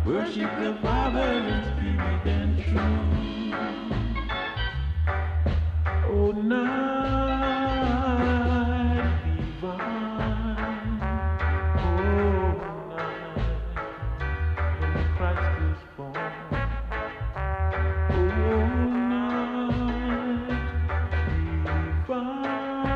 Worship the Father in spirit and truth. Oh, night divine. Oh, night when Christ is born. Oh, night divine.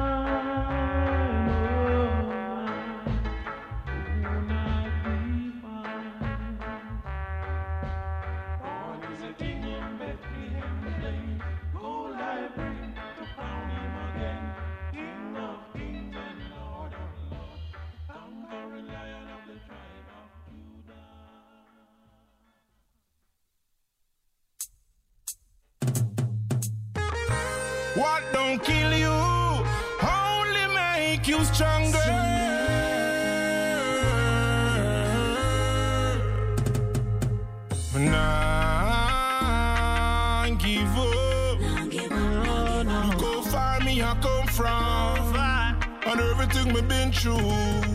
What don't kill you only make you stronger. Nah, give up. Look how far me I come from, and everything me been through.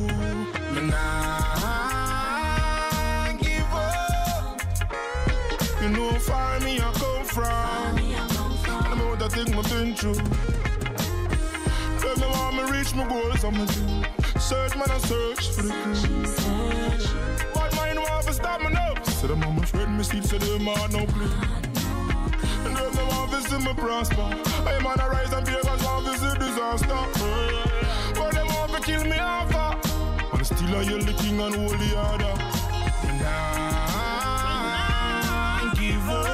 Nah, give up. You know how far me I come from. The thing I've been through. Tell me how me reach my goals, I'ma do. Search, man, I search for the clue. But mine want to stop me now. So them on my friend, me sleep, so them had no clue. And them want to see me prosper. I man, I rise and fear, cause want to see disaster. But them want to kill me off. And still I yell the king and hold the order. And I give up.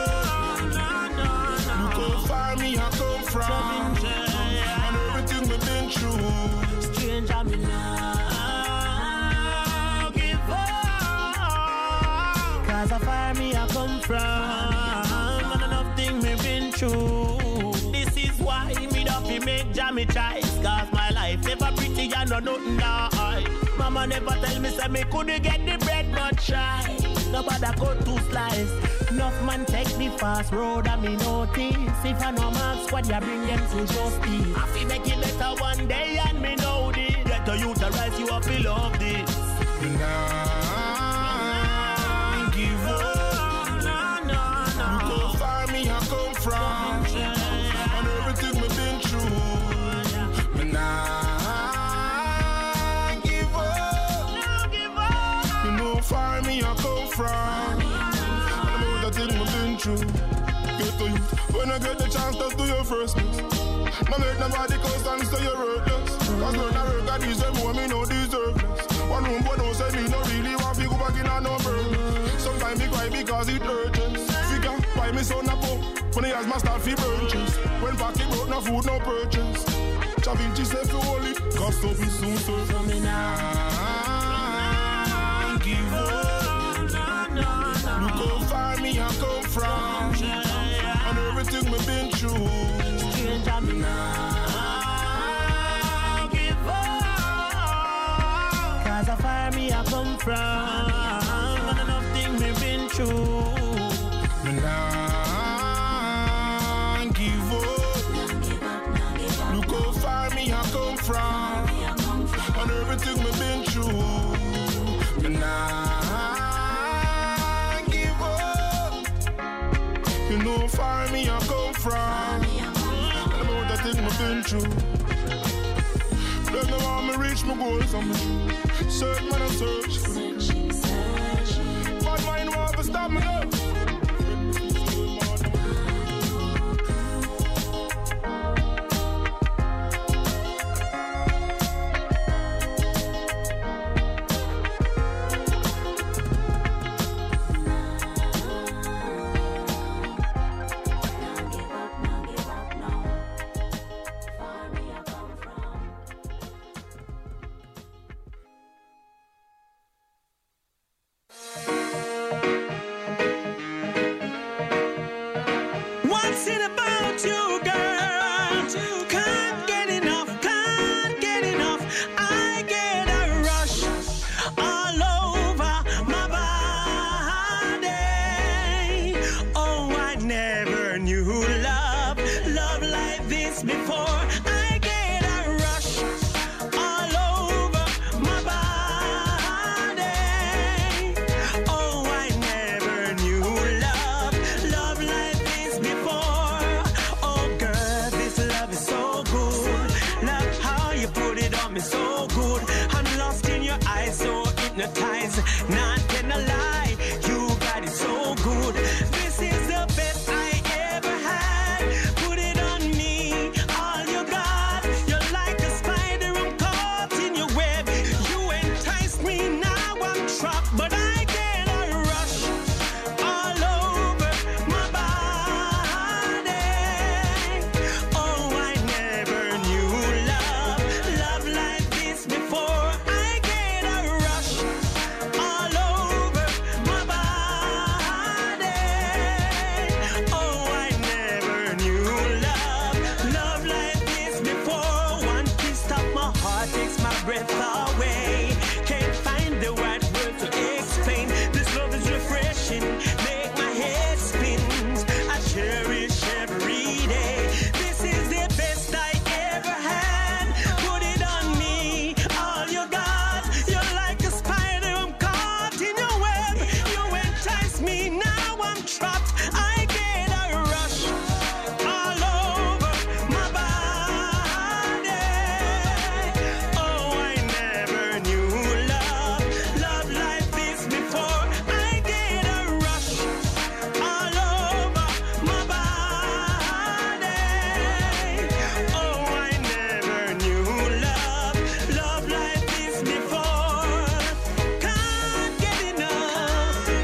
Me I come from, and everything we've been through. Stranger me now give up, cause of fire me I come from, and enough thing me been through. This is why me don't fi make jammy choice, cause my life never pretty and no nothing nice. Mama never tell me say me coulda get the bread not try. Nobody cut to slice. Enough man take the fast road and me notice. If I no mark squad, you bring them to justice. I feel make it better one day and me know this. Get to you to rise, you up feel love this. Nah, give up. Look how far me I come from, and everything me been through. Nah, give up. You know how far me I come from. Thing we've been through. Get to you when I get the chance to do your first miss. No make nobody close and say you're worthless. Cause when I work at these more me no deserve less. One room but don't say me no really want to go back in a no burden. Sometimes me cry because it urges. Figure why me son a poor. Funny as my start fee branches. When pocket broke no food no purchase. Chavinci say for hold it, cause to be soon so from me now. Give up. Look how far me I come from, and everything we've been through. Stranger me now give up, cause of fire me I come from, and enough thing me been through. Nah, give up. Look how far me I come from, and everything we've been through. Nah. You know how far me I come from, and I know that thing we've been through. Don't know how me reach my goals, I'm search, man, I search. But mine want to stop me now. power takes my breath away. Can't find the right word to explain. This love is refreshing, make my head spin. I cherish every day. This is the best I ever had. Put it on me, all you got. You're like a spider, I'm caught in your web. You entice me, now I'm trapped. I get a rush all over my body. Oh, I never knew love like this before. I get a rush all over my body. Oh, I never knew love like this before. Can't get enough of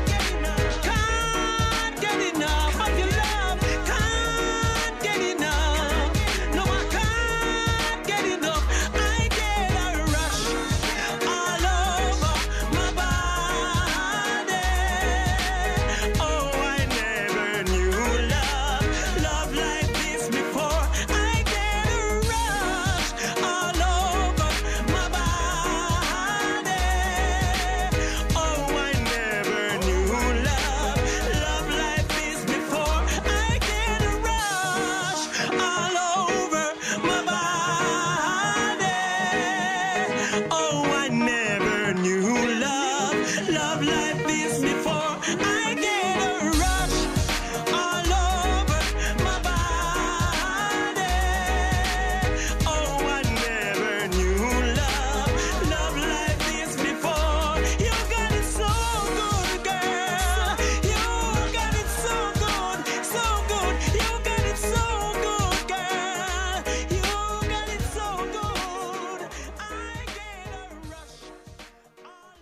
your love. Can't get enough. No, I can't get enough. I get a rush all over my body. Oh, I never knew love like this before. I get a rush all over my body. Oh, I never knew love like this before. I get a rush all over my body. Oh, I never knew love like this before. I get a rush all over my body. Oh, I never knew love like this before. You got it so good, girl. You got it so good, so good. You got it so good, girl. You got it so good. I get a rush all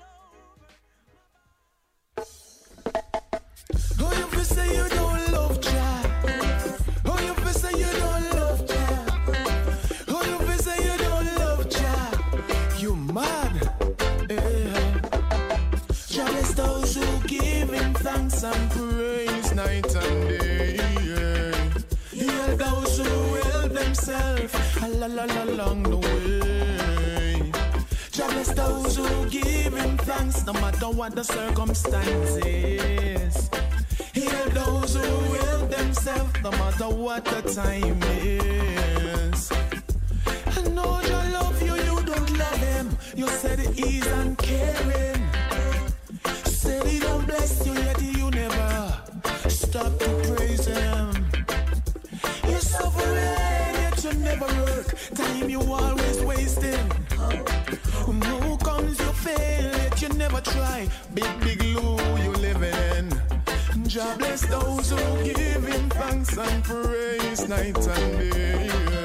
over. Oh, you fi say you don't love Jah. Oh, you fi say you don't love Jah. Oh, you fi say you don't love Jah. You mad? Jah bless those who give Him thanks and praise night and day. Heal those who help themselves along the way. Jah bless those who give Him thanks no matter what the circumstances. Heal those who help themselves no matter what the time is. I know Jah love you, you don't love Him. You said He's uncaring. Said He don't bless you, yet you never stop to praise Him. You're suffering, yet you never work. Time you always wasting. Who comes you fail, yet you never try. Big loo you living in. Jah bless those who give Him thanks and praise night and day.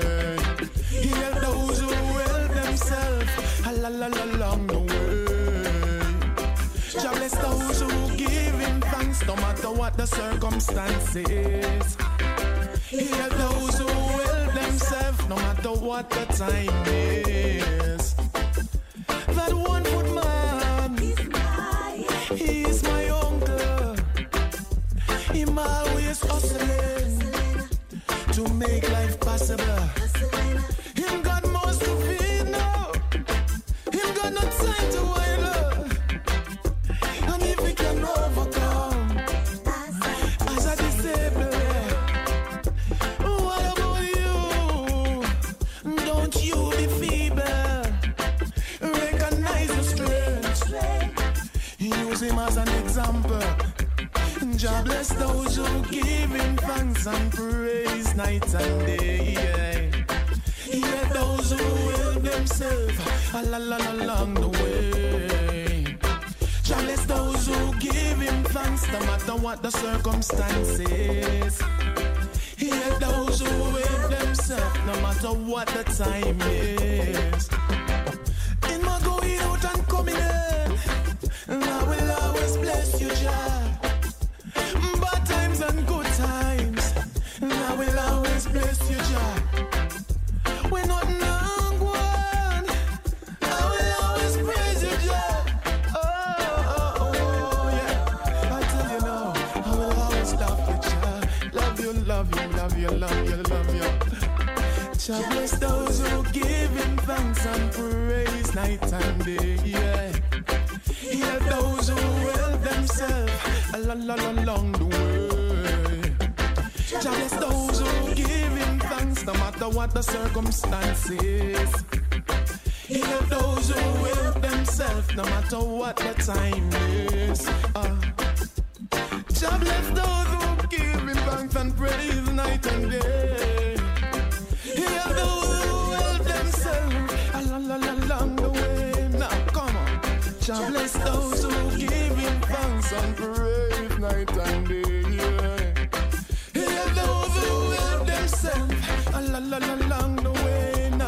Heal those who help themselves along the way. Jah bless those who give Him thanks no matter what the circumstances. Heal those who help themselves no matter what the time is. That 1 foot man, he is my uncle. Him always hustling to make life possible. Him got most to feed now. Him got no time to wait up. And if he can overcome as a disabled, what about you? Don't you be feeble. Recognize your strength. Use him as an example. Jah bless those who give Him thanks and praise night and day. Hear those who help themselves along the way. Jah bless those who give Him thanks no matter what the circumstances. Hear those who help themselves no matter what the time is. In my going out and coming in, I will always bless you, Jah. Bad times and good times, I will always bless you, Jah. When nothing wrong, one, I will always praise you, Jah. Oh, yeah. I tell you now, I will always love you, Jah. Love you, love you, love you, love you, love you. Jah bless those who give Him thanks and praise. night and day, yeah. Heal those who help themselves along the way. Jah bless those who give him thanks no matter what the circumstances. Heal those who help themselves no matter what the time is. Jah bless those who give him thanks and praise night and day. Heal those who help themselves along the way. Now come on. Jah bless those who give him thanks and praise night and day. Yeah. Heal those who help themselves along the way. Now.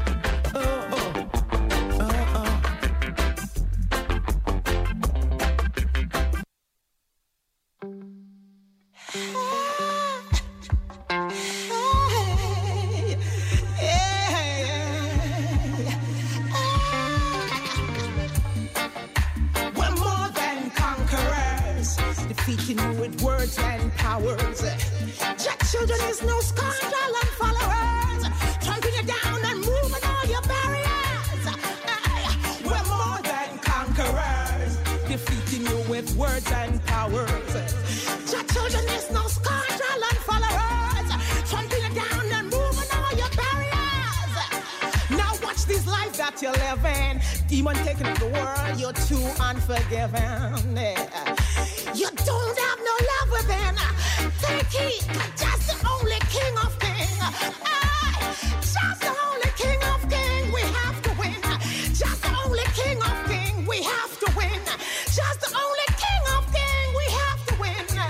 Defeating you with words and powers. Jack children is no scoundrel and followers. Trampling you down and moving all your barriers. We're more than conquerors. Defeating you with words and powers. Jack children is no scoundrel and followers. Trampling you down and moving all your barriers. Now watch this life that you're living. Demon taking over the world, you're too unforgiving. You don't have no love within. Take heed, just the only king of kings. Just the only king of kings. We have to win. Just the only king of kings. We have to win. Just the only king of kings. We have to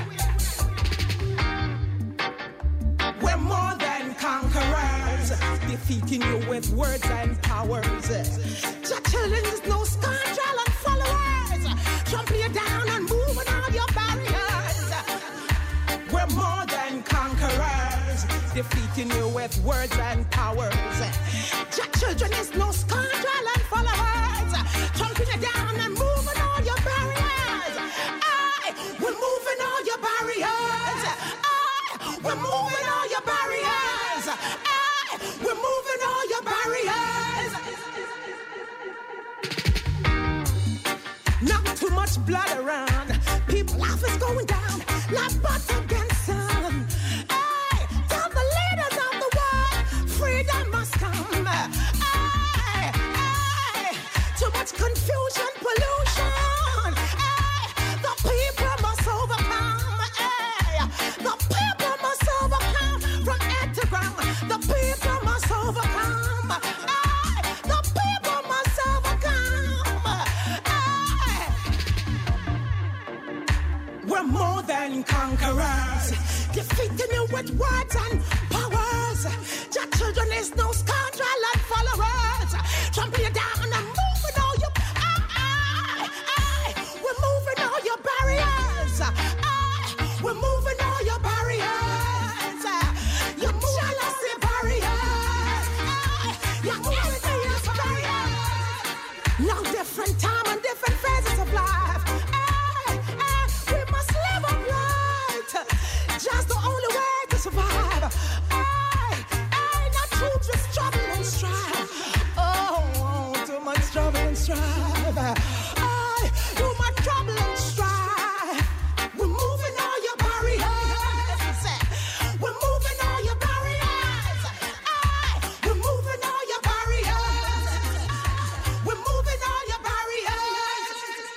win. We're more than conquerors. Defeating you with words and powers. Your children is no scoundrel and followers. Trampling you down and moving all your barriers. We're more than conquerors. Defeating you with words and powers. Your children is no scoundrel and followers. Trampling you down and moving all your barriers. We're moving all your barriers. We're moving all your barriers. We're moving all your barriers. Not too much blood around. People life is going down like butter against sun. Hey, tell the leaders of the world, freedom must come. Hey, hey, too much confusion, pollution. Hey, the people must overcome. Hey, the people must overcome from head to ground. The people must overcome. Hey, the people must overcome. We're more than conquerors, defeating you with words and powers. Your children is no scoundrel and followers. Trampling you down and moving all your we're moving all your barriers. We're moving all your barriers. Your jealousy barriers. Your envious barriers. Now different time and different phases of life. Just the only way to survive. Not troops with trouble and strife. Oh, too much trouble and strife. Too much trouble and strife. We're moving all your barriers. We're moving all your barriers. We're moving all your barriers. We're moving all your barriers.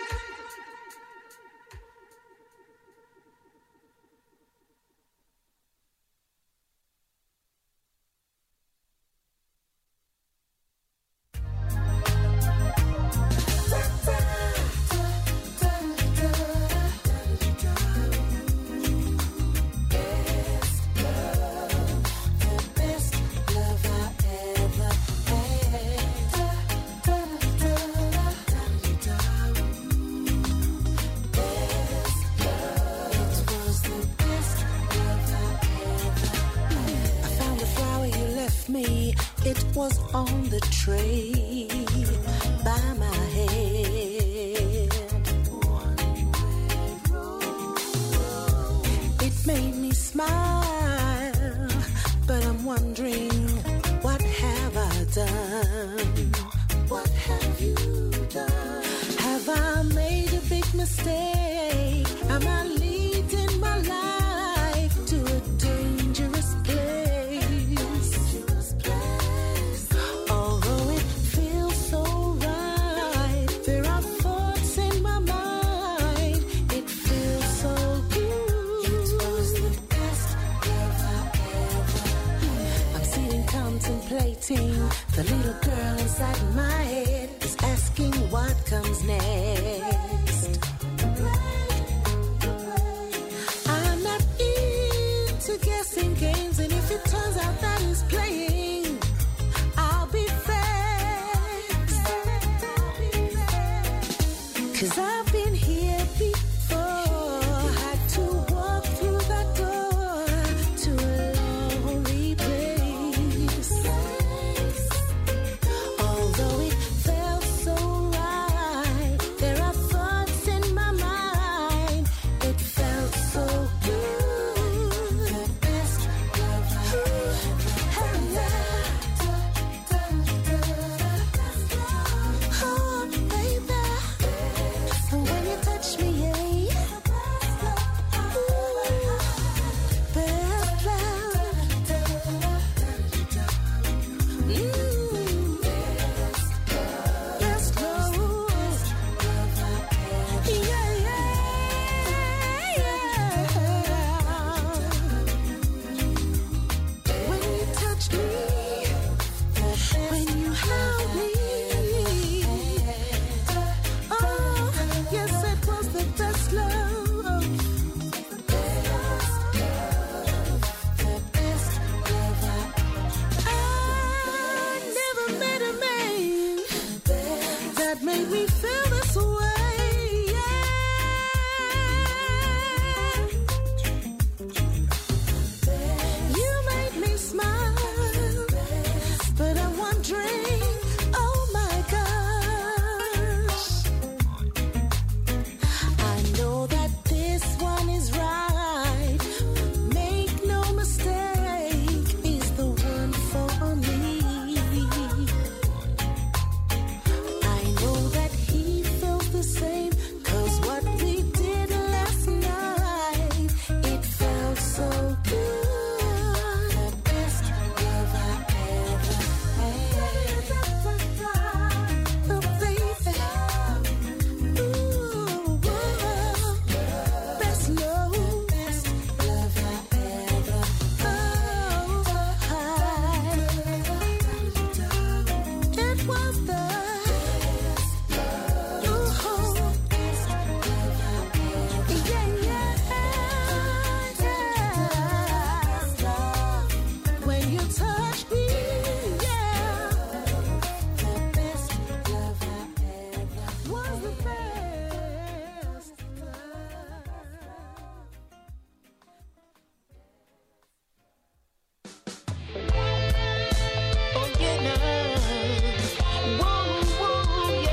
It was on the tray by my head. It made me smile, but I'm wondering, what have I done? what have you done? Have I made a big mistake? Am I leading my life to a dangerous place? Although it feels so right, there are thoughts in my mind. It feels so good. It was the best love I ever had. I'm sitting contemplating. The little girl inside my head is asking what comes next. I'm not into guessing games, and if it turns out that he's playing, I'll be vexed. 'Cause I've been here before, had to walk through that door to a lonely place. Although it felt so right, there are thoughts in my mind. It felt so good. The best love I ever had. Oh, baby, and when you touch me, best love. Best love. Yeah, when you touch me, when you held me, oh, yes, it was the best love. The best love I never met a man that made me feel this way. You made me smile, but I'm wondering, oh my gosh, I know that this one is right. Make no mistake, he's the one for me. I know that he feels the same, 'cause what we did last night, it felt so good. The best love I ever had. Oh, baby. Ooh, best love. Best love I ever had. It was the when you touch me, yeah. The best love I ever was the best love. Oh yeah, now. Whoa, whoa,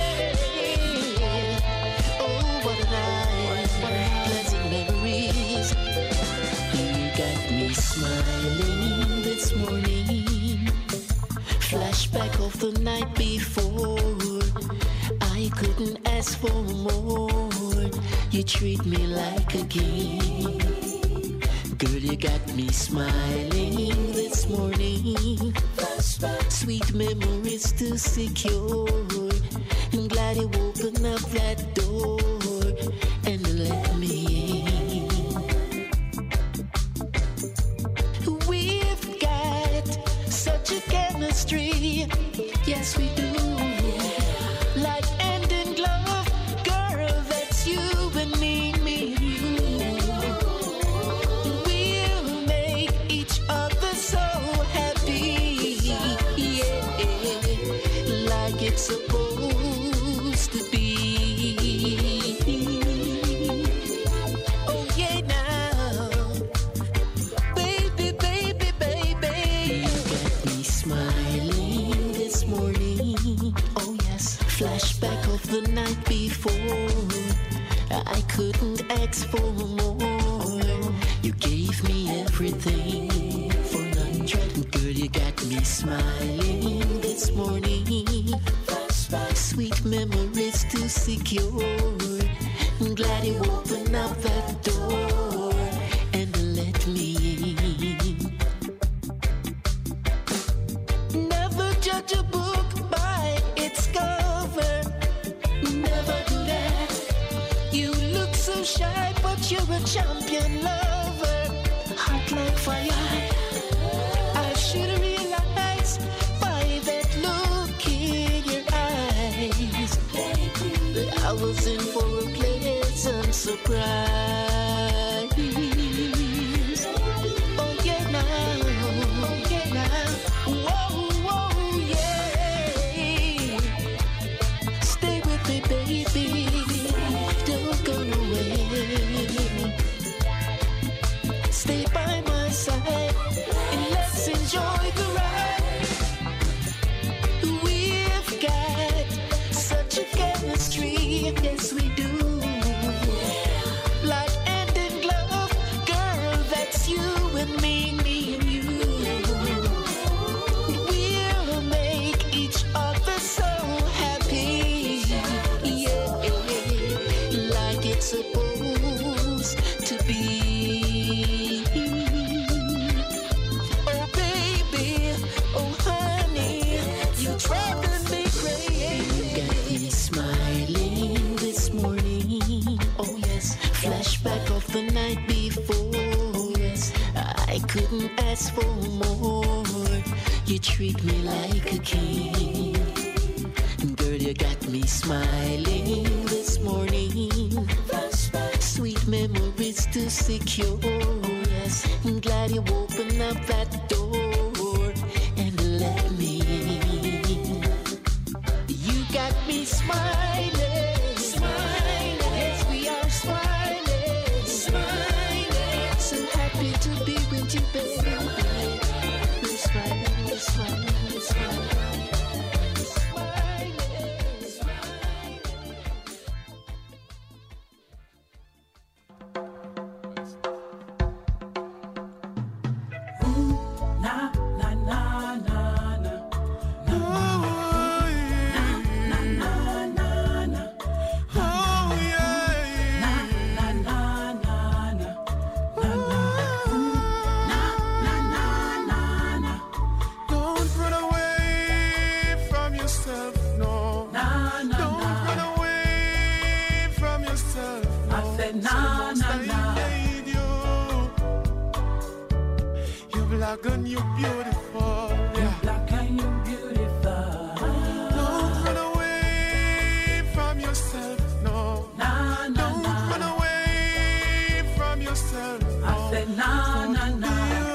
yeah. Oh, what a night. Pleasant memories. You got me smiling this morning. Flashback of the night before. I couldn't ask for more. You treat me like a king. Girl, you got me smiling this morning. Sweet memories to secure. I'm glad you opened up that door and let me in. We've got such a chemistry. Yes, we do. Like hand in glove, girl, that's you and me, me and you. We'll make each other so happy, yeah, like it's supposed to be. Oh yeah, now, baby, baby, baby, you got me smiling this morning. Oh yes, flashback of the night before. I couldn't ask for more. You gave me everything for 100. Girl, you got me smiling this morning. sweet memories to secure. I'm glad you opened up that door and let me in. Never judge a book by its cover. Never do that. You look so shy, but you're a champion lover. Hot like fire. I should realize by that look in your eyes that I was in for a pleasant surprise. Oh yeah now, whoa, whoa, yeah. Stay with me, baby, don't go away. Stay by my side and let's enjoy the ride. We've got such a chemistry, yes we do. Like hand in glove, girl, that's you and me and you. We'll make each other so happy, yeah, like it's supposed to be. Oh baby, oh honey, you driving me crazy. You got me smiling this morning. Oh yes, flashback of the night before. Yes, I couldn't ask for more. You treat me like a king. Girl, you got me smiling this morning. Sweet memories to secure. Yes, I'm glad you opened up that door and let me in. You got me smiling, smiling. Yes, we are smiling, smiling. So happy to be with you, baby. We're smiling, we're smiling, we're smiling. Don't run away from yourself, no. Don't run away from yourself, no. I said, nah, Someone's nah, like nah. made you. You're black and you're beautiful, yeah. Black and you beautiful. Don't run away from yourself, no. Nah, nah, Don't nah. run away from yourself, no. I said, nah, nah, nah.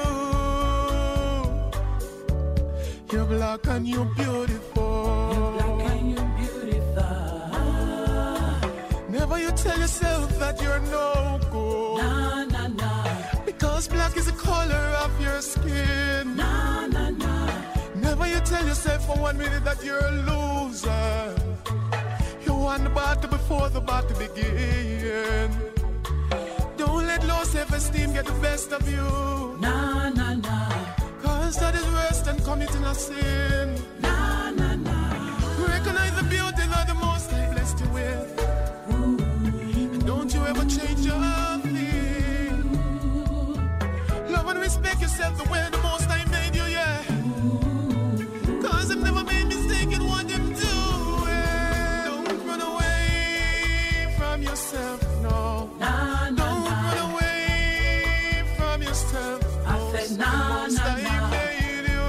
You're black and you're beautiful. Black and you beautiful. Never you tell yourself that you're no good. Nah, nah, nah. Because black is the color of your skin. Nah, nah, nah. Never you tell yourself for 1 minute that you're a loser. You won the battle before the battle began. Don't let low self-esteem get the best of you. Nah, nah, nah. Cause that is worse than committing a sin. Nah, nah, nah. Recognize the beauty that the Most High blessed you with. And don't you ever change your thing. Love and respect yourself the way the Most High made you, yeah. Cause I've never made mistake in what I'm doing. Don't run away from yourself, no. Nah, nah, Don't nah. run away from yourself. I said, nah, Most nah, High nah. made you.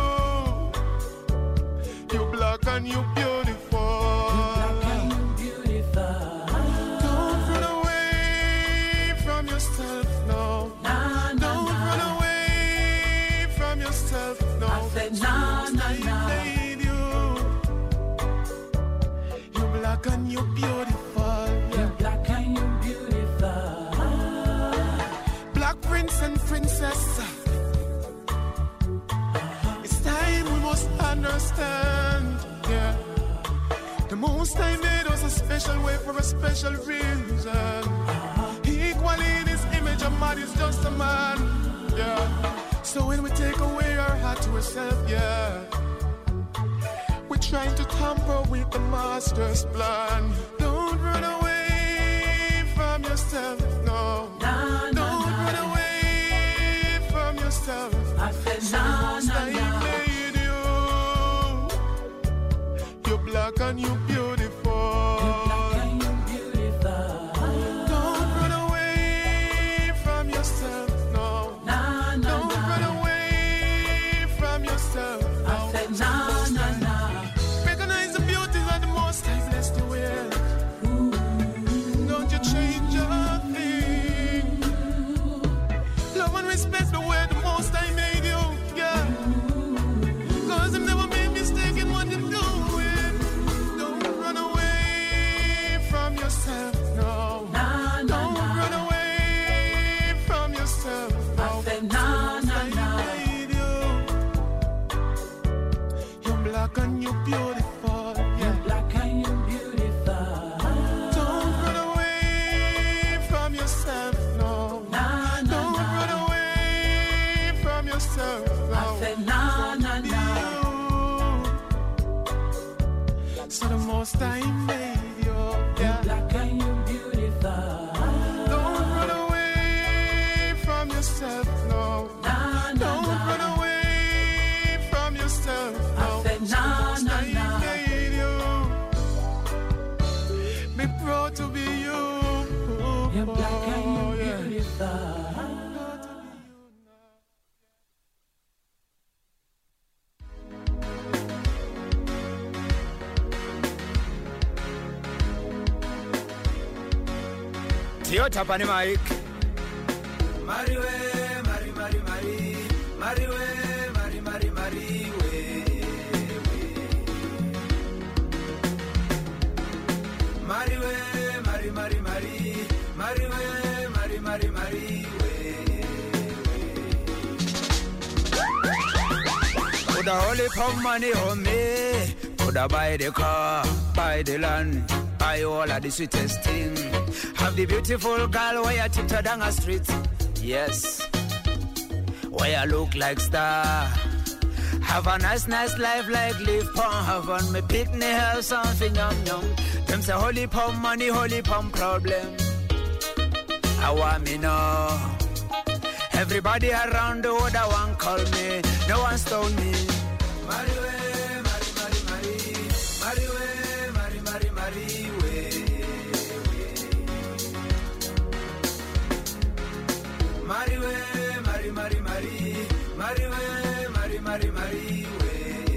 You're black and you're beautiful. Black and you beautiful. Don't run away from yourself, no. Nah, nah, Don't nah. run away from yourself, no. I said, nah, nah, Most High nah. made you. You're black and you're beautiful. Yeah. Black and you beautiful. Black prince and princess. It's time we must understand. Yeah. The Most High made us a special way for a special reason. Equally in His image, a man is just a man. Yeah. So when we take away our heart to ourselves, yeah, we trying to tamper with the master's plan. Don't run away from yourself, no. Don't run away from yourself. I said, I made you. You're black and you're beautiful. Don't run away from yourself, no. Don't run away from yourself. I said, Recognize the beauties of the most I blessed you with. Don't you change a thing. Love and respect the way the most I made you, yeah. Cause I've never made mistake in what I'm doing. Don't run away from yourself, no. Don't run away from yourself, no. I said, Made you. You're black and you're beautiful, yeah. black and you're beautiful. Don't run away from yourself, no. Don't run away from yourself, no. I said, You. So the most I made you, yeah. black and you're beautiful. Don't run away from yourself, no. Don't run away from yourself, no. I said, I made you. Be proud to be you. You're black and Oh, you're yeah. beautiful. Tio tapani mic. Mariwe, Mari, Mari, Mari, Mariwe, Mari, Mari, Mari, we. Mariwe, Mari, Mari, Mari, Mariwe, Mari, Mari, Mari, we. Put a holy pump money on me. Put a buy the car, buy the land, buy all of the sweetest thing. Have the beautiful girl where you tiptoe down a street. Yes, where you look like star. Have a nice life like live pon heaven. Me picnic have something yum yum. Them say holy pump money, holy pump problem. I want me know. Everybody around the world I want call me. No one stone me. Mariwe, Mari, Mari, Mari, Mariwe, Mari, Mari, Mari, we. Mariwe, Mari, Mari, Mari, Mariwe, Mari, Mari, Mari, we.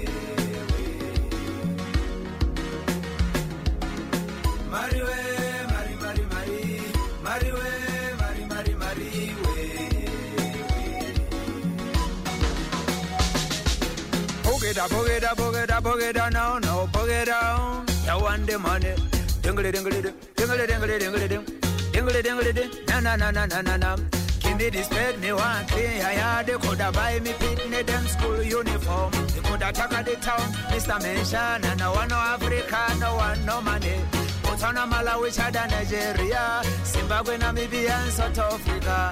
Mariwe, Mari, Mari, Mari, Mariwe, Mari, Mari, Mari, we. Boogie down now, no, boogie down. You want the money. Dingle, dingle, dingle, dingle, dingle, dingle, dingle, dingle, dingle, na, na, na, na, na, na. Give me this bed, me want clean. Yeah, they coulda buy me picnic, them school uniform. They coulda talk at the town, Mr. Mention. And no one no Africa, no one no money. Put on a Malawi, Chad, Nigeria, Zimbabwe, Namibia, and South Africa.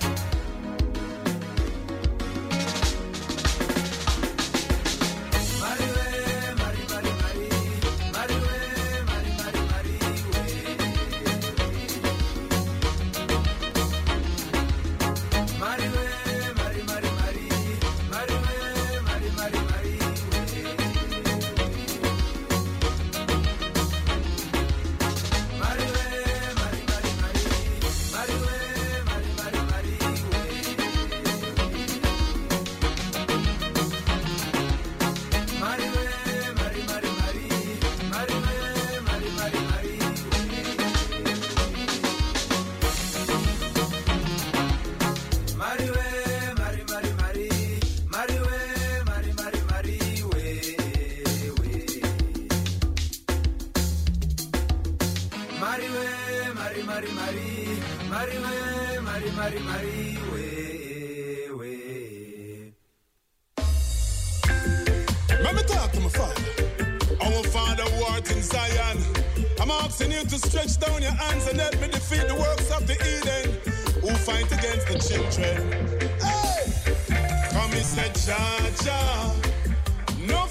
Let me talk to my father. Our father who art in Zion. I'm asking you to stretch down your hands and help me defeat the works of the Eden who fight against the children. Hey! Come, he said, Jah, Jah. No for them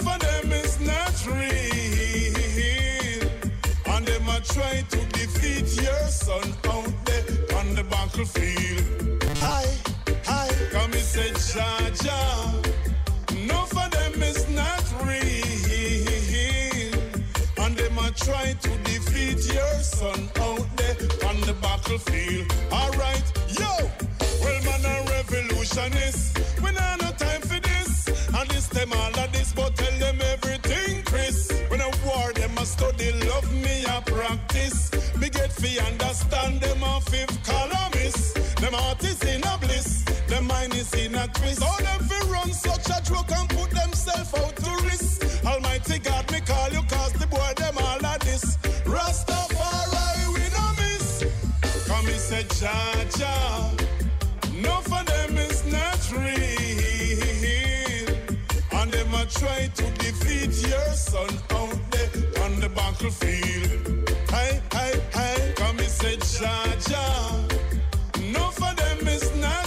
them is not real, and them a try to defeat your son out there on the battlefield. Hi, come and say, Jaja. No for them is not real, and them a try to defeat your son out there on the battlefield. Alright, yo, well man a revolutionist, we nah no time for this, and this them all of this, but tell them everything, Chris. When I war them a study, love me a practice, me get fi understand them a fifth columnist, them heart is in a bliss, them mind is in a twist. All them fi run such a joke and put themselves out to risk. Almighty God, me call you cause the boy them all of this. Rastafari we no miss. Come he said Jaja. No for them is not real, and them a try to defeat your son out there on the battlefield. Hey, come he said Jaja. No for them is not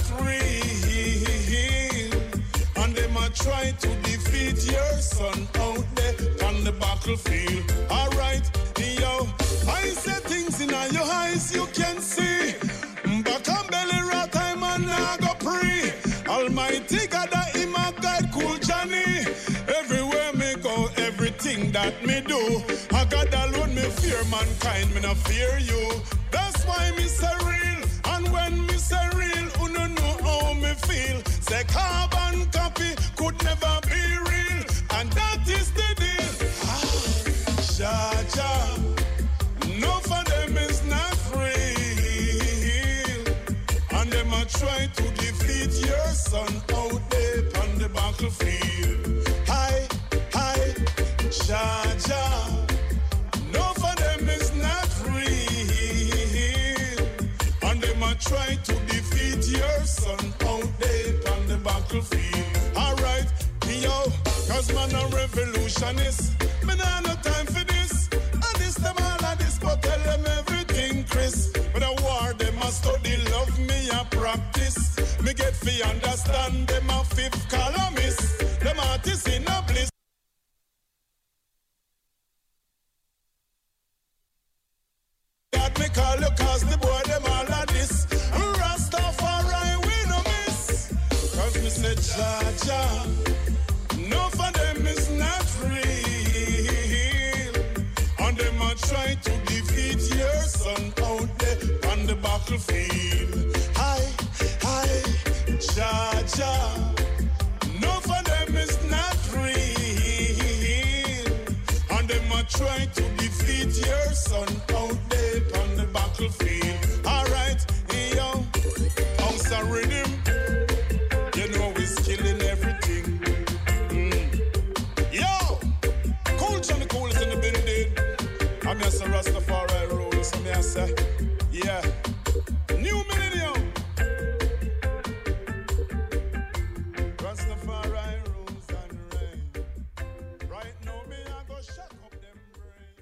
real, and them a try to defeat your son out there on the battlefield. Alright, yo, I say things in your eyes you can see. Back and belly rat time and I go pre. Almighty God him a guide cool Johnny. Everywhere me go, everything that me do, I God alone me fear mankind, me not fear you. That's why me say real, and when me say real, you no know how me feel. Say carbon copy could never be real, and that is the deal. Jaja, no for them is not real, and them a try to defeat your son out there on the battlefield. Hi, Jaja, no for them is not real, and them a try to defeat your son out there on the battlefield. Alright, yo, cause man a revolutionist, me nah no time for this, and this them all of this, but tell them everything, Chris. When I war them a study, love me a practice, me get fi understand them a fifth columnist, them artists in a bliss. God me call you cause the boy them all of this. Rastafari we no miss, cause me say Jaja. No for them is not real, and them a try to defeat your son out there on the battlefield. Hi, Jaja. No for them is not real, and them a try to defeat your son out there on the battlefield. Alright, yo, house a rhythm, you know we's killing everything. Yo, cool Johnny Cool is in the building. I'm just a Rastafari rule, so me I say, yeah, new millennium. Rastafari rules and reign. Right now me I go shock up them brain.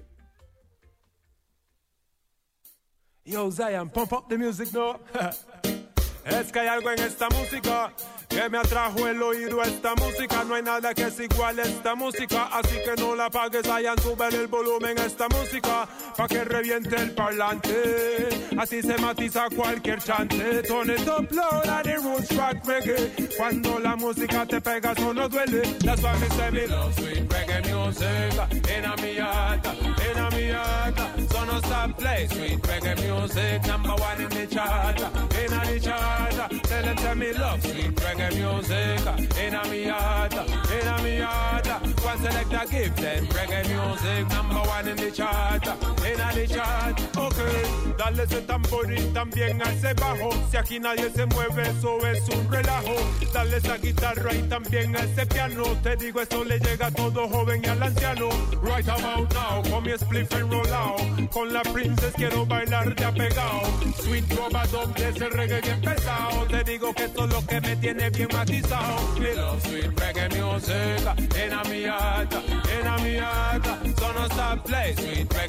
Yo Zion, pump up the music no. Es que hay algo en esta música que me atrajo el oído a esta música. No hay nada que es igual a esta música, así que no la apagues, Zion, sube el volumen a esta música pa' que reviente el parlante. Así se matiza cualquier chante. Turn it up loud and the roots rock reggae. Cuando la música te pega eso no duele. That's why me say me love sweet reggae music. Inna mi heart, so no stop play sweet reggae music. Number one in the chart, inna the chart. Tell them me love sweet reggae music. Inna mi heart. One selector give them reggae music. Number one in the chart, inna the chart. Okay, dale ese tamborín también a ese bajo. Si aquí nadie se mueve, eso es un relajo. Dale esa guitarra y también a ese piano. Te digo, esto le llega a todo joven y al anciano. Right about now, con mi spliff and roll out. Con la princess quiero bailar de apegado. Sweet robadón de ese reggae bien pesado. Te digo que esto es lo que me tiene bien matizado. Me love sweet reggae music. Inna mi heart. So no stop play sweet reggae music.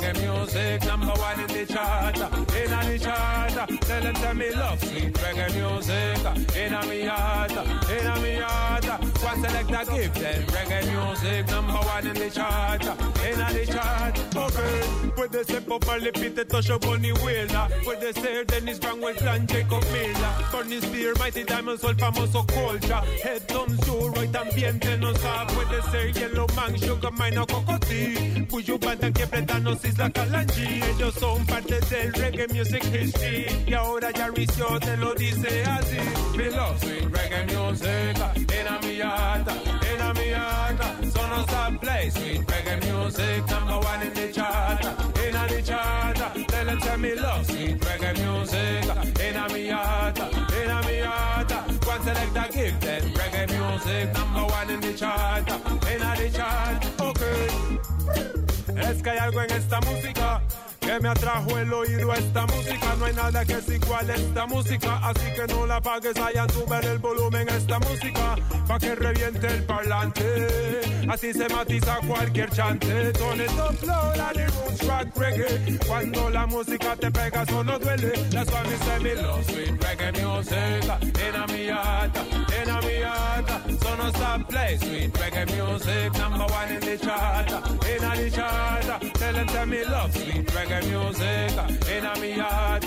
music, number one in the chart. In the chart, tell me love sweet reggae music. In me heart, one selector give them reggae music, number one in the chart. In the chart, okay. With the step up and lip it, touch up on the wheel. With the say Dennis Brown with Clan Jacob Miller. Burning Spear, Mighty Diamond, Soul, famoso culture. Head thumbs to right ambiente no sabe. With the say Yellow Man, Sugar Mine o Cocotí. Cuyo banda que prétanos Isla Calangi. Ellos son parte del reggae music history. Y ahora ya Ricio te lo dice así. Me love sweet reggae music. In mi heart, so no stop play sweet reggae music. Number one in the chart. In the chart, tell me love sweet reggae music. In me heart, one selector give them reggae music. Number one in the chart. In the chart, okay. Es que hay algo en esta música que me atrajo el oído a esta música. No hay nada que es igual a esta música, así que no la apagues, vayan, sube el volumen a esta música pa' que reviente el parlante. Así se matiza cualquier chante. Son estos flow, la de roots rock reggae. Cuando la música te pega, eso no duele. That's why me say me love sweet reggae music. In mi heart, so no stop play sweet reggae music. Number one in the chart. In the chart, tell me love sweet reggae music. In mi heart,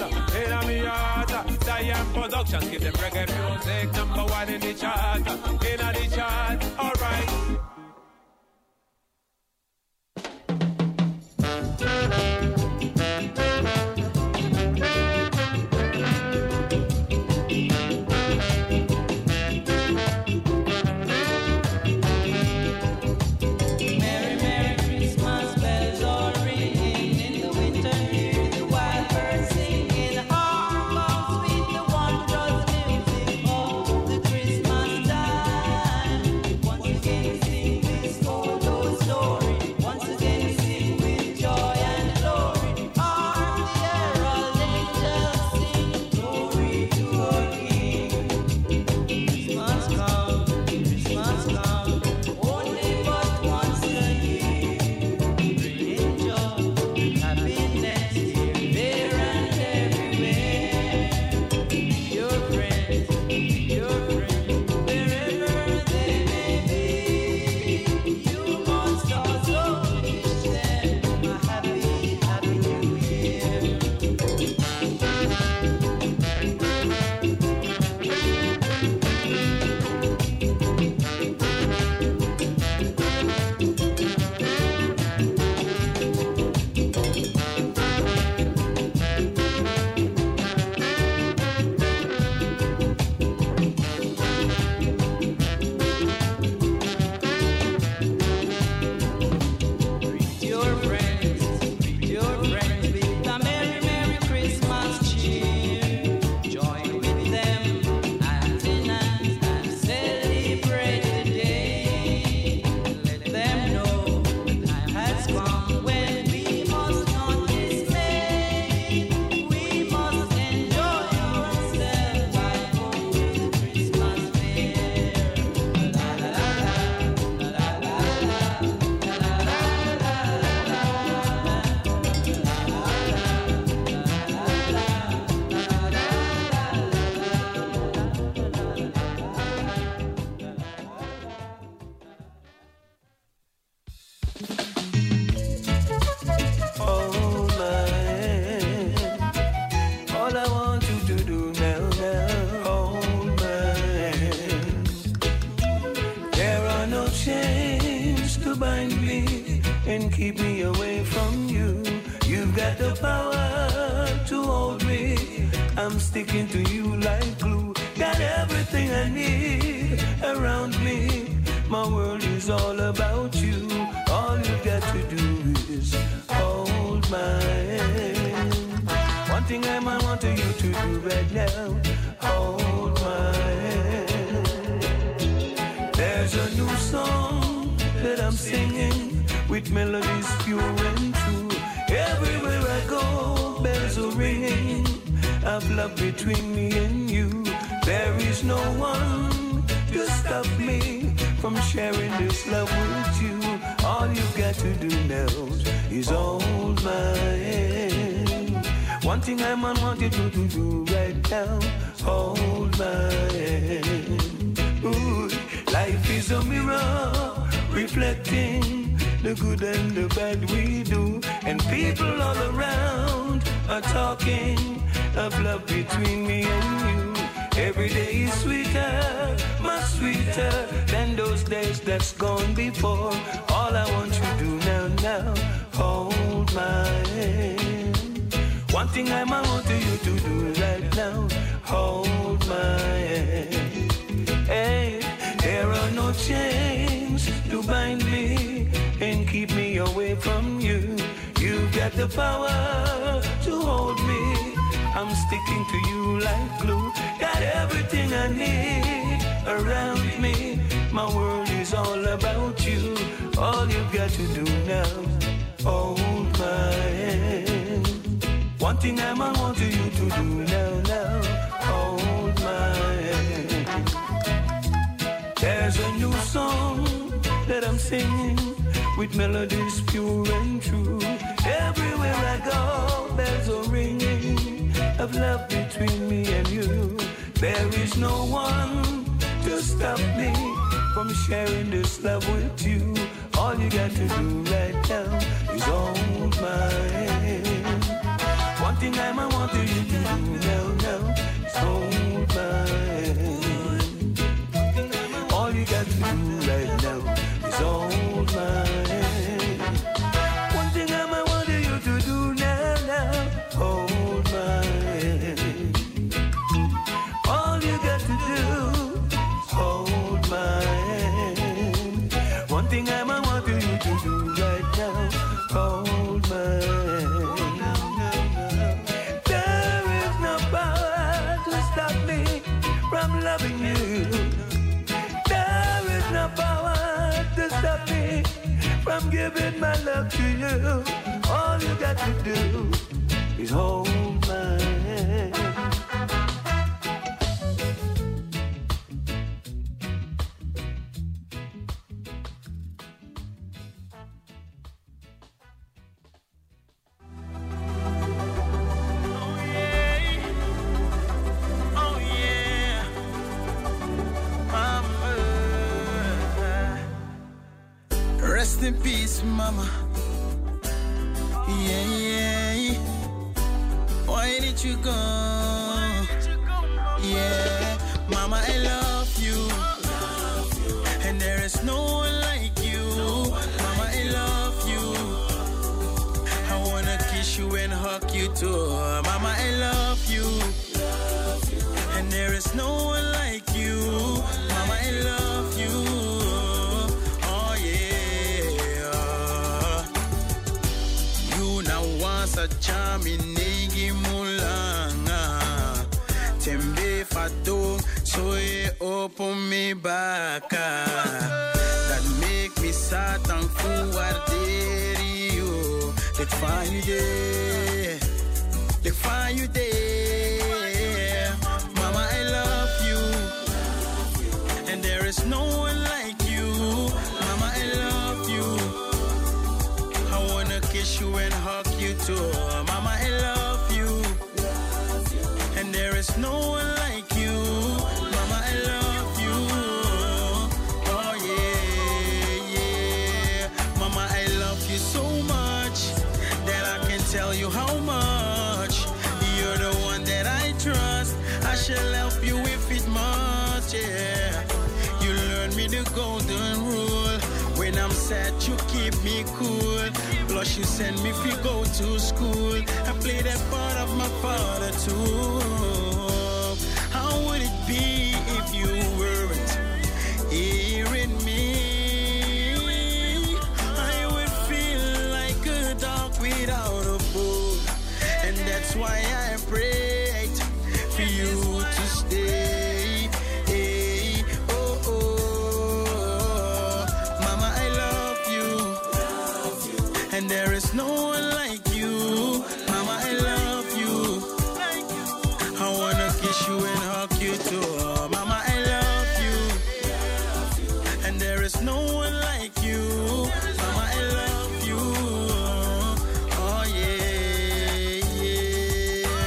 Zion Productions give them reggae music. Number one in the chart. In the chart, alright. and keep me away from you. You've got the power to hold me. I'm sticking to you like glue. Got everything I need around me. My world is all about you. All you got to do is hold my hand. One thing I might want you to do right now, hold my hand. There's a new song that I'm singing with melodies pure and true. Everywhere I go, bells are ringing of love between me and you. There is no one to stop me from sharing this love with you. All you got to do now is hold my hand. One thing I man wanted you to do right now, hold my hand. Ooh, life is a mirror reflecting the good and the bad we do, and people all around are talking of love between me and you. Every day is sweeter, much sweeter than those days that's gone before. All I want you to do now, hold my hand. One thing I want you to do right now, hold my hand. Hey, there are no chains to bind me and keep me away from you. You've got the power to hold me. I'm sticking to you like glue. Got everything I need around me. My world is all about you. All you've got to do now, hold my hand. One thing I want you to do now, hold my hand. There's a new song that I'm singing with melodies pure and true. Everywhere I go, bells are ringing of love between me and you. There is no one to stop me from sharing this love with you. All you got to do right now is hold my hand. One thing I want you to do now is hold my hand. All you got to do right now is hold my hand. One thing I want you to do now, hold my hand. All you got to do is hold my hand. One thing I want you to do right now, hold my hand. From loving you, there is no power to stop me from giving my love to you. All you got to do is hold my hand. Rest in peace, mama. Yeah. Why did you go? Yeah, mama, I love you. And there is no one like you. Mama, I love you. I wanna kiss you and hug you too. Mama, I love you. And there is no one like you. Mama, I love you. Sa chami negi mulanga tembe fato soye open me baka that make me sad and fuarderi you. Let's find you there, let's find you there. Mama, I love you, and there is no one like you. Mama, I love you. I wanna kiss you and hug you too. Mama, I love you. And there is no one like you. Mama, I love you. Oh yeah. Mama, I love you so much that I can tell you how much. You're the one that I trust. I shall help you if it must, yeah. You learn me the golden rule. When I'm sad, you keep me cool. Plus you send me if you go to school. I play that part of my father too. How would it be if you weren't here in me? I would feel like a dog without a bone. And that's why I prayed for you to stay. Hey, oh, oh. Mama, I love you. And there is no one like you. Mama, I love you. I wanna kiss you and hug you too. Mama, I love you. And there is no one like you. Mama, I love you. Oh yeah, yeah.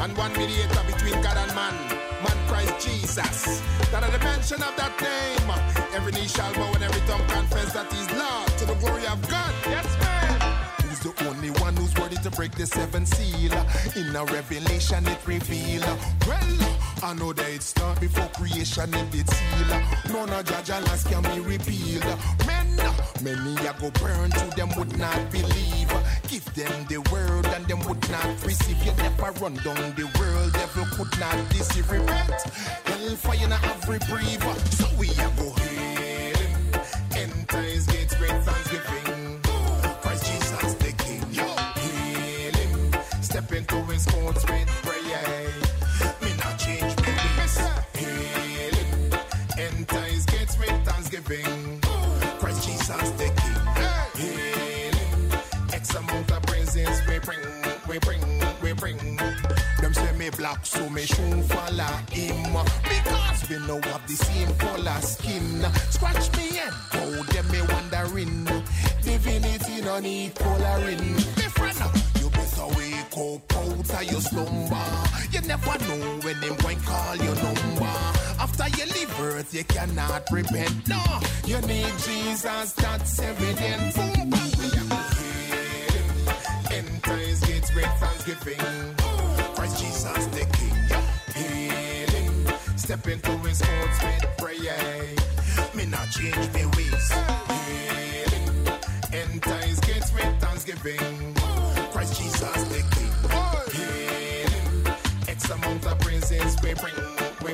and one mediator between God and man Christ Jesus. That at the mention of that name, every knee shall bow and every tongue confess that he's Lord to the glory of God. Yes, man. He's the only one who's worthy to break the seventh seal. In a revelation it reveal. Well, I know that it start before creation it did seal. None of Jaja last can be repealed. Many a go burn to them would not believe. Give them the word and them would not receive. You never run down the world, devil could not deceive. Repent, hellfire in every breathe. So we a go hail him. Enter his gates with thanksgiving. Christ Jesus the King. Hail him. Step into his courts with prayer. Me not change my ways. Hail him. Enter his gates with thanksgiving. Christ Jesus the King. Hail him. X amount of praises we bring. Them say me black, so me should follow him. Because we know have the same color skin. Scratch me and go, them me wondering. Divinity no need coloring. Different, you better wake up out of your slumber. You never know when them going call your number. After you leave earth, you cannot repent. No, you need Jesus, that's evident. Boom, boom, enter his gates with thanksgiving. Christ Jesus the King. Hail him. Step into his courts with prayer. Me not change my ways. Hail him. Enter his gates with thanksgiving. Christ Jesus the King. Hail him. X amount of praises we bring. We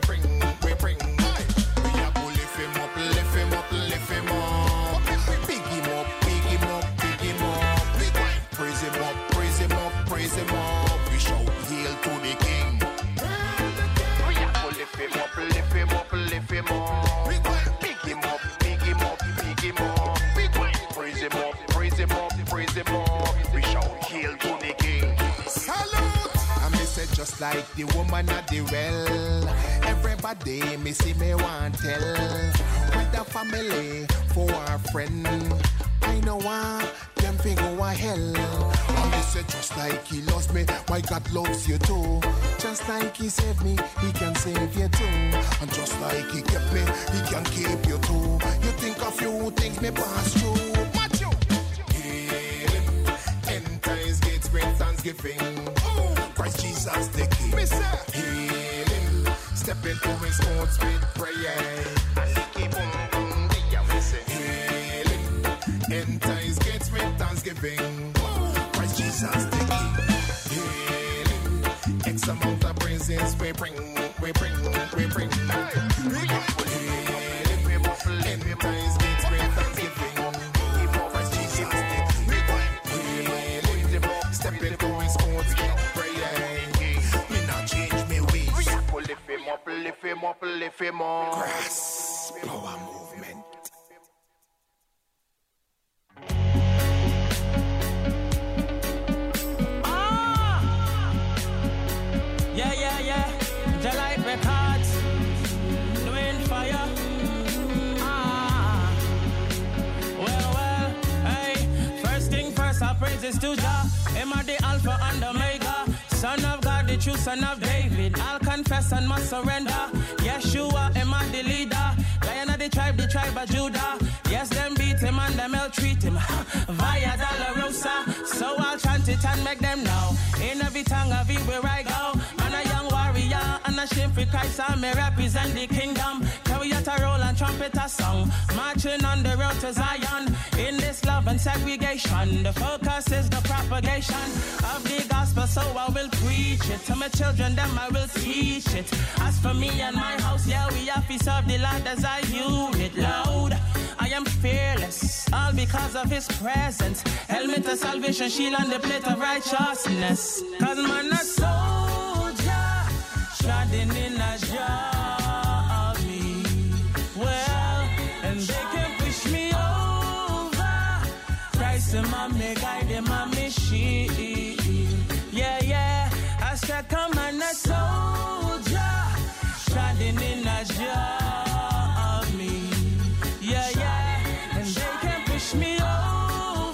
are go lift him up, lift him up, lift him up. Big him up, big him up, big him up. Praise him up, praise him up, praise him up. We shout hail to the King. We are go lift him up, lift him up, lift him up. Big him up, big him up, big him up. Praise him up, praise him up, praise him up. We shout hail to the King. Salute! I miss it just like the woman at the well. Everybody me see me want tell. With the family for our friend. I know why them figure why hell. I miss it just like he lost me. My God loves you too. Just like he saved me, he can save you too. And just like he kept me, he can keep you too. You think a few things me pass through. Watch you. Hail him. Enter his gates with thanksgiving. Christ Jesus the King. Hail him. Step into his courts with prayer. Hail him. Enter his gates with thanksgiving. Christ Jesus the King. Hail him. X amount of praises we bring. Hail him. Enter his gates with thanksgiving. Christ Jesus the King. Hail him. Step into his courts with prayer. Me not change me ways. Lift him up, lift him up, lift him up. Grass power movement. Yeah. Jalite Records, doing fire. Well, hey. First thing first, our praises to Jah. Him are the Alpha and Omega. Son of God, the true son of David. I'll confess and must surrender. Yeshua, him are the leader. Lion of the tribe of Judah. Yes, them beat him and them treat him via Dolorosa. So I'll chant it and make them know. In every tongue of it where I go. Man a young warrior and a shame for Christ. I may represent the kingdom. Carry out a roll and trumpet a song. Marching on the road to Zion. In this love and segregation. The focus is the propagation of the gospel. So I will preach it to my children, them I will teach it. As for me and my house, yeah, we have to serve the Lord as I unit loud. I am fearless, all because of his presence. Helmet of salvation, shield and the plate of righteousness. Cause man a soldier, treading in a army. Well, and they can push me over. Christ and mommy guide him on me shield. Yeah, I said come on a soldier, treading in a army. Yeah, and they can push me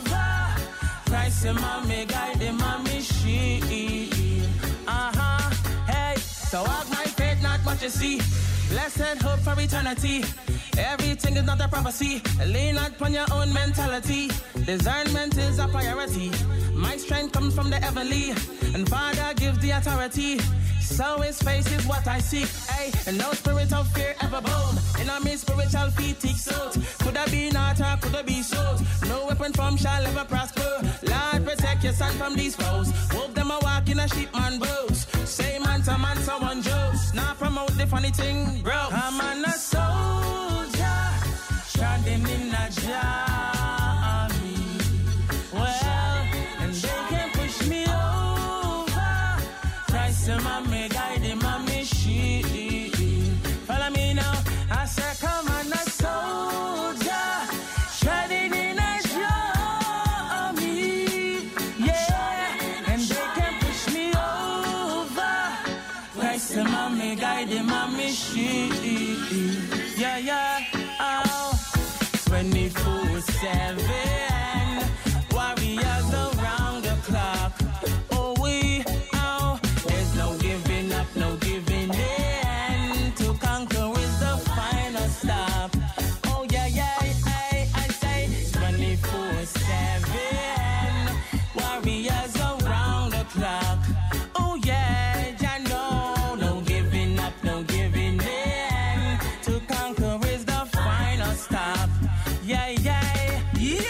over. Christ and mommy guide him on me shield. see. Blessed hope for eternity. Everything is not a prophecy. Lean not upon your own mentality. Discernment is a priority. My strength comes from the heavenly, and Father gives the authority. So his face is what I seek. Hey, and no spirit of fear ever bold. In a me spiritual feet take suit. Could have been not or could have been sold. No weapon from shall ever prosper. Lord, protect your son from these foes. Wolf them a walk in a sheep man boots. Say man to man, someone jokes. Now promote the funny thing, bro. I'm on a soldier, standing in a army. Well, and they can push me over. Christ and my guide him on me sheep. Follow me now. I said, come on, a soldier, standing in a army. Yeah, and they can push me over. Christ and my guide him on me sheep. Yeah, yeah, oh, 24/7, warriors around the clock. Oh, there's no giving up, no giving in. To conquer is the final stop. Oh, yeah, yeah, I say 24/7, warriors around the clock. Oh, yeah, I know, no giving up, no giving in. To conquer is the final stop. Yeah, yeah, yeah.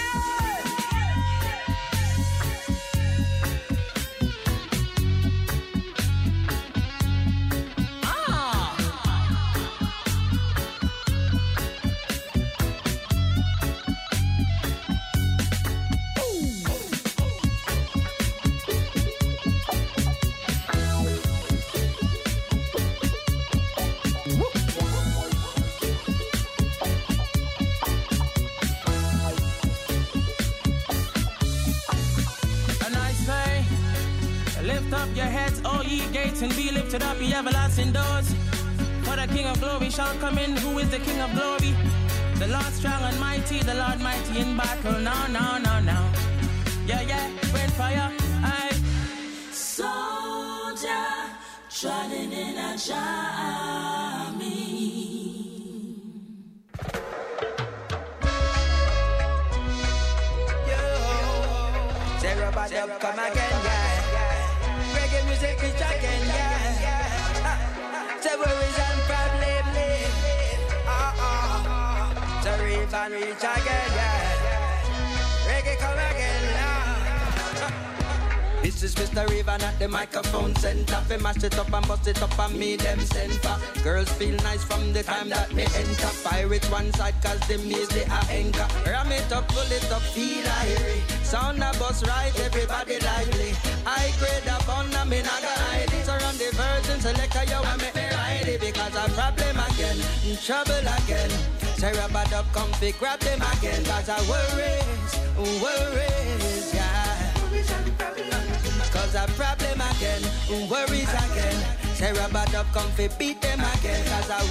Lift up your heads, all ye gates, and be lifted up, ye everlasting doors. For the King of glory shall come in. Who is the King of glory? The Lord strong and mighty, the Lord mighty in battle. No, no, no, no. Yeah, yeah, rain fire, aye. Soldier, trotting in a army. Say rubber dub come again, yeah. Reggae music reach again, yeah. Say worries and problem live. Say reach and reach again, yeah. Reggae come again, yeah. This is Mr. Raven at the microphone center. Fi mash it up and bust it up and me them center. Girls feel nice from the time that me enter. Pirates one side cause them is the anchor. Ram it up, pull it up, feel airy. Sound a bus right, everybody lively. I grade up on them, me not gonna hide it. Around the virgin selector, yo, I make me ride it. Because a problem again, in trouble again. Sarah bad up, come fi grab them again. Cause I worries, yeah. Cause a problem again, worries again. Sarah bad up, come fi beat them again. Cause I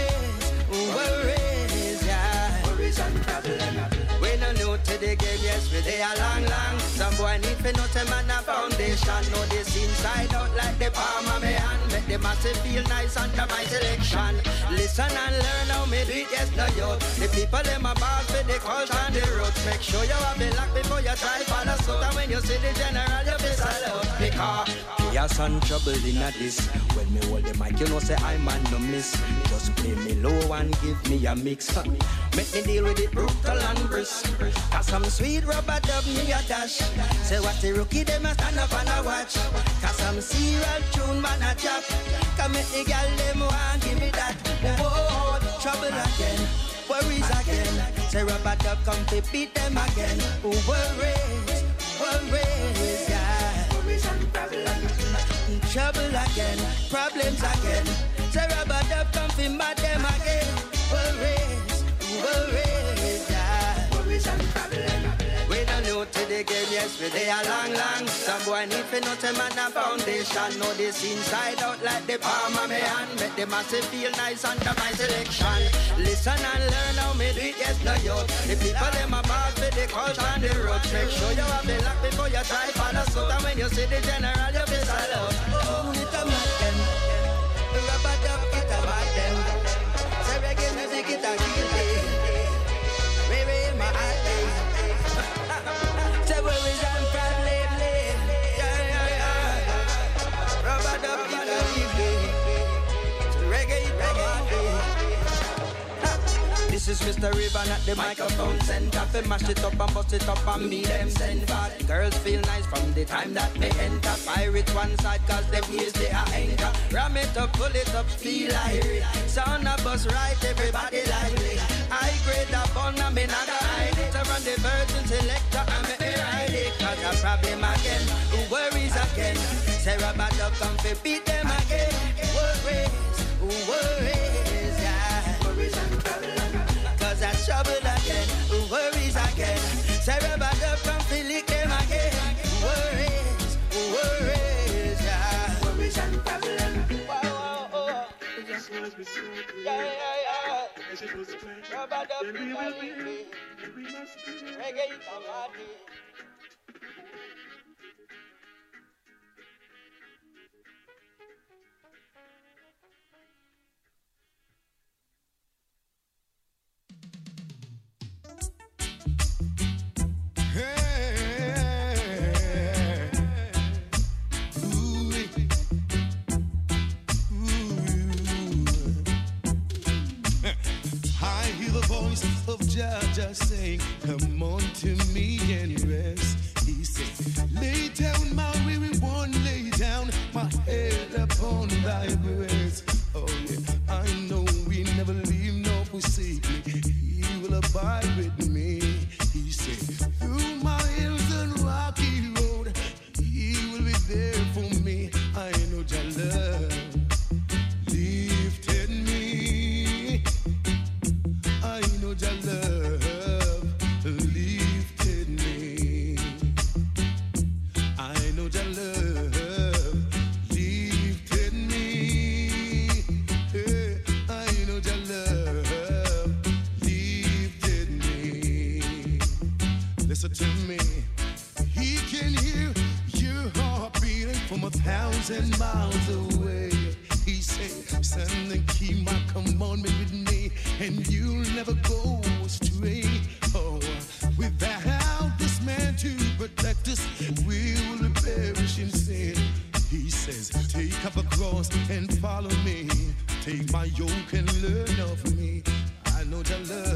worries, yeah. Worries and problem. We no new to the game, yes, we dey a long. Some boy need to know them and a foundation. Know this inside out like the palm of my hand. Make the massive feel nice under my selection. Listen and learn how me do it, yes, no yo. The people them a ball for the culture and the roots. Make sure you have the lock before you try follow suit. And when you see the general, you be salute. Because chaos and trouble in a this. When me hold the mic, you know say I man no miss. Just play me low and give me a mix. Make me deal with it brutal and brisk. Cause some sweet rubber dub me a dash. Say what the rookie them a stand up and a watch. Cause some serial tune man a chop. Come make the girl them want give me that. Whoa, trouble again, worries again. Say rubber dub come to beat them again. Worries, yeah. Worries and problems. Trouble again, problems again. Say rubber dub come to mad them again. Worries, yeah. Worries and problems. We don't new to the game, yes, we dey a long. Some boy need to know them and a foundation. Know this inside out like the palm of my hand. Make the massive feel nice under my selection. Listen and learn how me do it, yes, no yo. The people them a ball for the culture and the roots. Make sure you have the lock before you try follow suit. And when you see the general, you be salute. Oh, it a mad them. Rubber duck, it a mad is Mr. Raven at the microphone center. Fi mash it up and bust it up and me them send back. Girls feel nice from the time that me enter. Pirate one side cause them ears they are anchor. Ram it up, pull it up, feel like it. Sound a bus right, everybody like me. I grade a bun and me not hide it. I run the virgin selector and me ride it. Cause a problem again, who worries again. Sarah Bada come fi beat them again. Worries, yeah. Worries and problems. Cause I trouble again, worries again. Sarah Bada come fi lick them again. Worries, yeah. Worries and problems. Yeah. Bada reggae tamati. Of Jah saying, come on to me and rest. He said, lay down my weary one, lay down my head upon thy breast. Oh yeah, I know we never leave nor forsake me. He will abide with me. He said, through my hills and rocky road, he will be there for me. I know Jah love lifted me. I know Jah love lifted me. I know Jah love lifted me. I know Jah love lifted me. Listen to me. He can hear your heart beating from 1,000 miles away. He said, son, and keep my commandment with me, and you'll never go astray. Oh, without this man to protect us, we will perish in sin. He says, take up a cross and follow me. Take my yoke and learn of me. I know Jah love